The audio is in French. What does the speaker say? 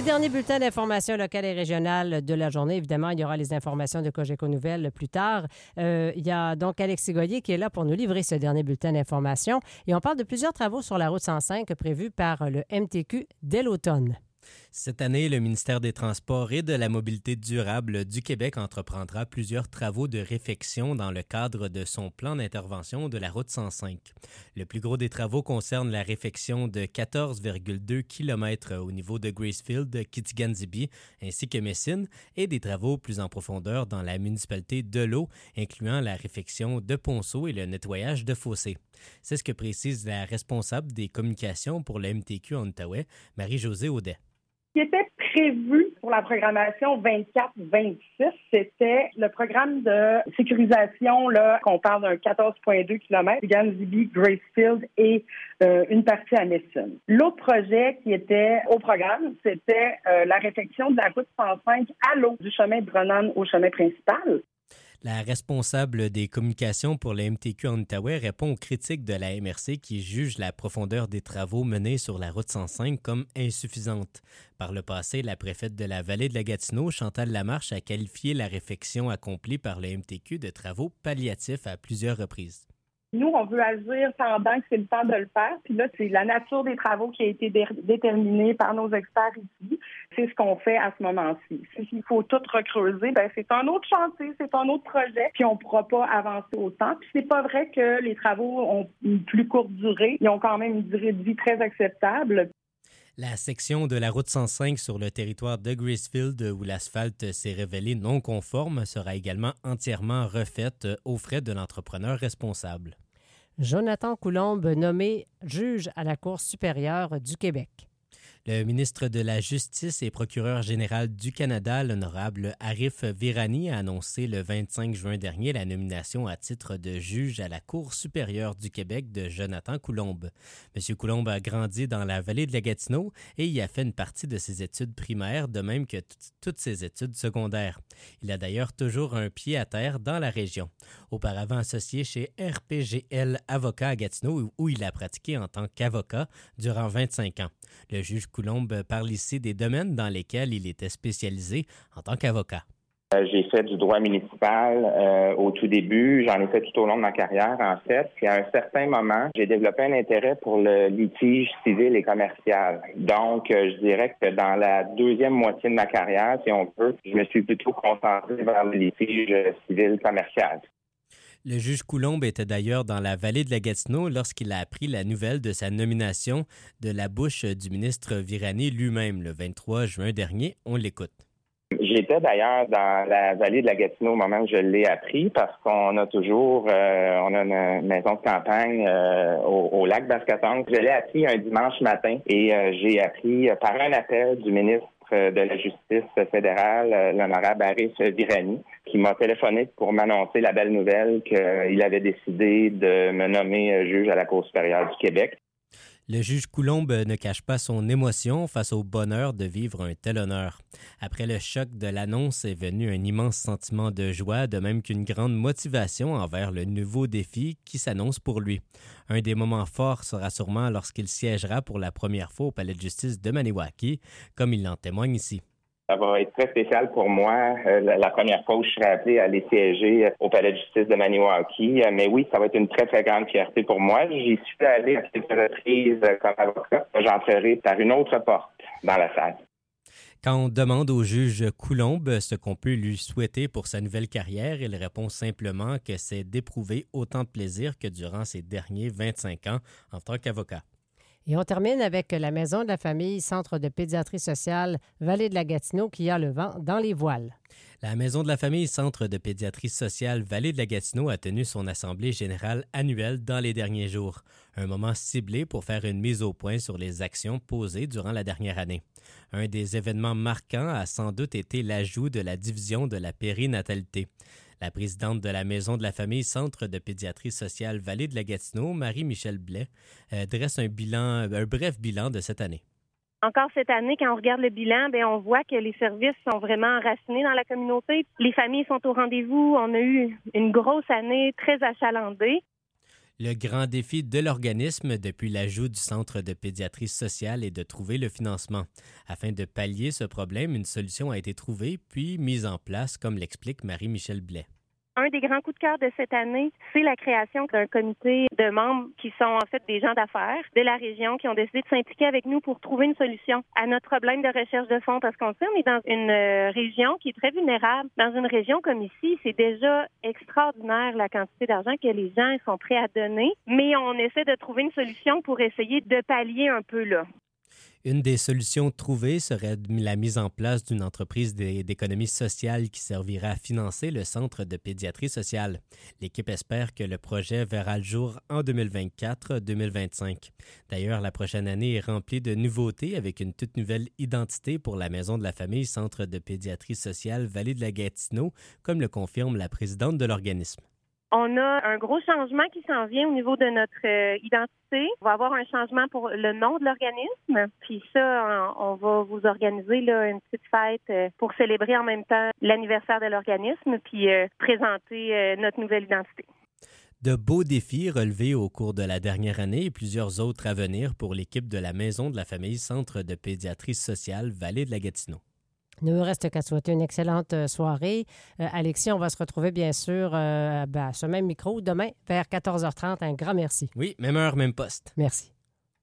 Le dernier bulletin d'information locale et régionale de la journée. Évidemment, il y aura les informations de Cogeco Nouvelles plus tard. Il y a donc Alexis Goyer qui est là pour nous livrer ce dernier bulletin d'information. Et on parle de plusieurs travaux sur la route 105 prévus par le MTQ dès l'automne. Cette année, le ministère des Transports et de la Mobilité durable du Québec entreprendra plusieurs travaux de réfection dans le cadre de son plan d'intervention de la route 105. Le plus gros des travaux concerne la réfection de 14,2 km au niveau de Gracefield, Kitigan-Zibi ainsi que Messine et des travaux plus en profondeur dans la municipalité de l'Eau, incluant la réfection de ponceaux et le nettoyage de fossés. C'est ce que précise la responsable des communications pour le MTQ en Outaouais, Marie-Josée Audet. Ce qui était prévu pour la programmation 24-26, c'était le programme de sécurisation, là, qu'on parle d'un 14,2 km, Ganzibi, Gracefield et une partie à Messine. L'autre projet qui était au programme, c'était la réfection de la route 105 à l'eau, du chemin de Brennan au chemin principal. La responsable des communications pour le MTQ en Outaouais répond aux critiques de la MRC qui juge la profondeur des travaux menés sur la route 105 comme insuffisante. Par le passé, la préfète de la vallée de la Gatineau, Chantal Lamarche, a qualifié la réfection accomplie par le MTQ de travaux palliatifs à plusieurs reprises. Nous, on veut agir pendant que c'est le temps de le faire. Puis là, c'est la nature des travaux qui a été déterminée par nos experts ici. C'est ce qu'on fait à ce moment-ci. S'il faut tout recreuser, c'est un autre chantier, c'est un autre projet, puis on ne pourra pas avancer autant. Puis c'est pas vrai que les travaux ont une plus courte durée. Ils ont quand même une durée de vie très acceptable. La section de la route 105 sur le territoire de Gracefield, où l'asphalte s'est révélé non conforme, sera également entièrement refaite aux frais de l'entrepreneur responsable. Jonathan Coulombe, nommé juge à la Cour supérieure du Québec. Le ministre de la Justice et procureur général du Canada, l'honorable Arif Virani, a annoncé le 25 juin dernier la nomination à titre de juge à la Cour supérieure du Québec de Jonathan Coulombe. M. Coulombe a grandi dans la vallée de la Gatineau et y a fait une partie de ses études primaires, de même que toutes ses études secondaires. Il a d'ailleurs toujours un pied à terre dans la région. Auparavant associé chez RPGL Avocat à Gatineau, où il a pratiqué en tant qu'avocat durant 25 ans. Le juge Coulombe parle ici des domaines dans lesquels il était spécialisé en tant qu'avocat. J'ai fait du droit municipal au tout début. J'en ai fait tout au long de ma carrière, en fait. Puis à un certain moment, j'ai développé un intérêt pour le litige civil et commercial. Donc, je dirais que dans la deuxième moitié de ma carrière, si on peut, je me suis plutôt concentré vers le litige civil commercial. Le juge Coulombe était d'ailleurs dans la vallée de la Gatineau lorsqu'il a appris la nouvelle de sa nomination de la bouche du ministre Virani lui-même le 23 juin dernier. On l'écoute. J'étais d'ailleurs dans la vallée de la Gatineau au moment où je l'ai appris parce qu'on a toujours on a une maison de campagne au lac Bascaton. Je l'ai appris un dimanche matin et j'ai appris par un appel du ministre de la Justice fédérale, l'honorable Arif Virani, qui m'a téléphoné pour m'annoncer la belle nouvelle qu'il avait décidé de me nommer juge à la Cour supérieure du Québec. Le juge Coulombe ne cache pas son émotion face au bonheur de vivre un tel honneur. Après le choc de l'annonce est venu un immense sentiment de joie, de même qu'une grande motivation envers le nouveau défi qui s'annonce pour lui. Un des moments forts sera sûrement lorsqu'il siégera pour la première fois au Palais de justice de Maniwaki, comme il en témoigne ici. Ça va être très spécial pour moi, la première fois où je serai appelé à aller siéger au Palais de justice de Maniwaki. Mais oui, ça va être une très, très grande fierté pour moi. J'y suis allé à quelques reprises comme avocat. J'entrerai par une autre porte dans la salle. Quand on demande au juge Coulombe ce qu'on peut lui souhaiter pour sa nouvelle carrière, il répond simplement que c'est d'éprouver autant de plaisir que durant ses derniers 25 ans en tant qu'avocat. Et on termine avec la Maison de la famille, Centre de pédiatrie sociale, Vallée de la Gatineau, qui a le vent dans les voiles. La Maison de la famille, Centre de pédiatrie sociale, Vallée de la Gatineau a tenu son assemblée générale annuelle dans les derniers jours. Un moment ciblé pour faire une mise au point sur les actions posées durant la dernière année. Un des événements marquants a sans doute été l'ajout de la division de la périnatalité. La présidente de la Maison de la famille, Centre de pédiatrie sociale Vallée de la Gatineau, Marie-Michel Blais, dresse un bref bilan de cette année. Encore cette année, quand on regarde le bilan, on voit que les services sont vraiment enracinés dans la communauté. Les familles sont au rendez-vous. On a eu une grosse année très achalandée. Le grand défi de l'organisme depuis l'ajout du Centre de pédiatrie sociale est de trouver le financement. Afin de pallier ce problème, une solution a été trouvée puis mise en place, comme l'explique Marie-Michel Blais. Un des grands coups de cœur de cette année, c'est la création d'un comité de membres qui sont en fait des gens d'affaires de la région qui ont décidé de s'impliquer avec nous pour trouver une solution à notre problème de recherche de fonds. Parce qu'on sait, on est dans une région qui est très vulnérable. Dans une région comme ici, c'est déjà extraordinaire la quantité d'argent que les gens sont prêts à donner. Mais on essaie de trouver une solution pour essayer de pallier un peu là. Une des solutions trouvées serait la mise en place d'une entreprise d'économie sociale qui servira à financer le Centre de pédiatrie sociale. L'équipe espère que le projet verra le jour en 2024-2025. D'ailleurs, la prochaine année est remplie de nouveautés avec une toute nouvelle identité pour la Maison de la famille Centre de pédiatrie sociale Vallée de la Gatineau, comme le confirme la présidente de l'organisme. On a un gros changement qui s'en vient au niveau de notre identité. On va avoir un changement pour le nom de l'organisme. Puis ça, on va vous organiser là, une petite fête pour célébrer en même temps l'anniversaire de l'organisme puis présenter notre nouvelle identité. De beaux défis relevés au cours de la dernière année et plusieurs autres à venir pour l'équipe de la Maison de la famille Centre de pédiatrie sociale Vallée de la Gatineau. Il ne nous reste qu'à souhaiter une excellente soirée. Alexis, on va se retrouver bien sûr à ce même micro demain vers 14h30. Un grand merci. Oui, même heure, même poste. Merci.